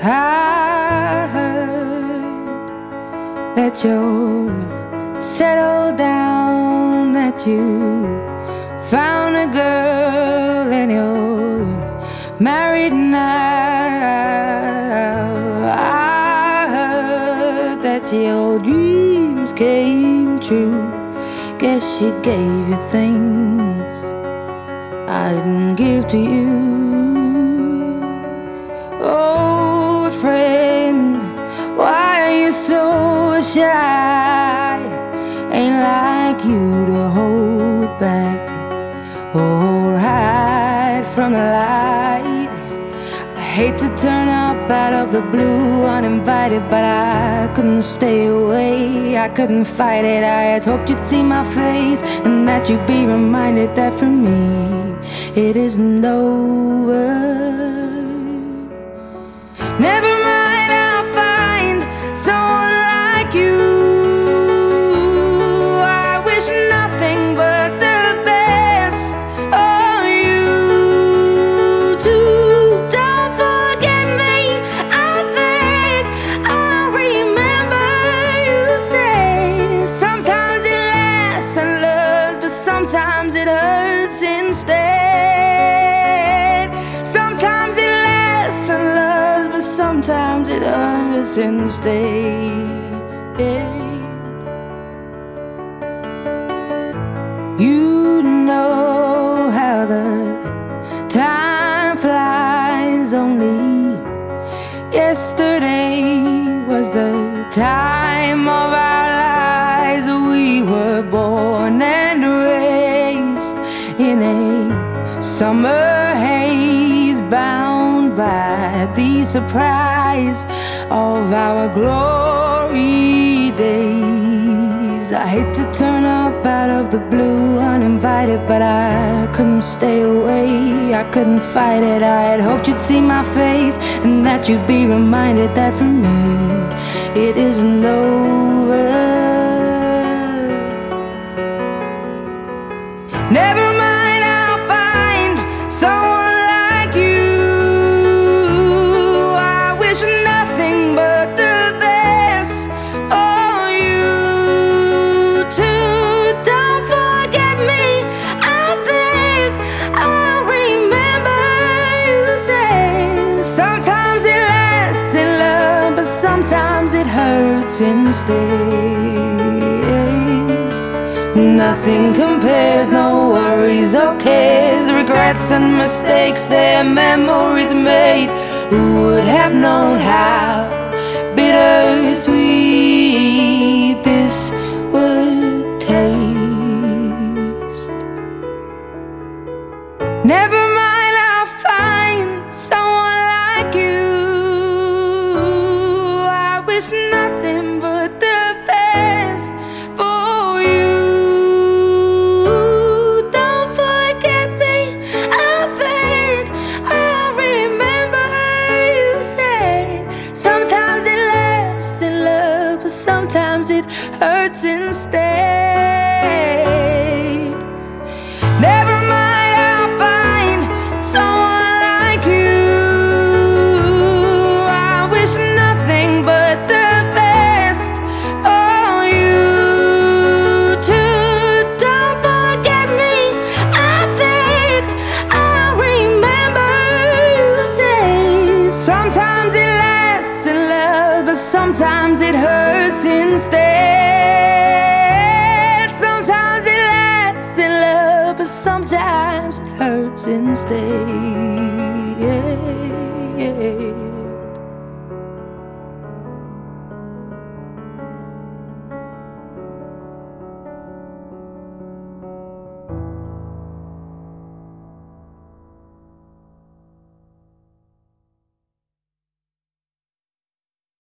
I heard that you're settled down, that you found a girl and you're married now. I heard that your dreams came true. Guess she gave you things I didn't give to you. Old friend, why are you so shy? Ain't like you to hold back or hide from the light. I hate to turn up out of the blue uninvited, but I couldn't stay away, I couldn't fight it. I had hoped you'd see my face and that you'd be reminded that for me it isn't over. Never mind, I'll find someone like you. I wish nothing but the best for you too. Don't forget me, I beg. I'll remember you say sometimes it lasts and loves, but sometimes it hurts instead. Sometimes it lasts and loves, but sometimes it hurts instead. You know how the time flies. Only yesterday was the time of our lives. We were born and raised in a summer haze, bound by the surprise of our glory days. I hate to turn up out of the blue uninvited, but I couldn't stay away, I couldn't fight it. I had hoped you'd see my face and that you'd be reminded that for me it isn't over. Never mind, I'll find someone like you. I wish nothing but the best for you too. Don't forget me, I beg. I'll remember you say sometimes it lasts in love, but sometimes it hurts instead. Nothing compares, no worries or cares, regrets and mistakes, their memories made. Who would have known how bittersweet this would taste? Never mind, I'll find someone like you. I wish nothing but the best for you. Don't forget me, I beg. I'll remember you said sometimes it lasts in love, but sometimes it hurts instead. Never mind, I'll find someone like you. I wish nothing but the best for you too. Don't forget me, I beg. I'll remember you say sometimes it lasts in love, but sometimes it hurts instead. Sometimes it lasts in love, but sometimes it hurts instead.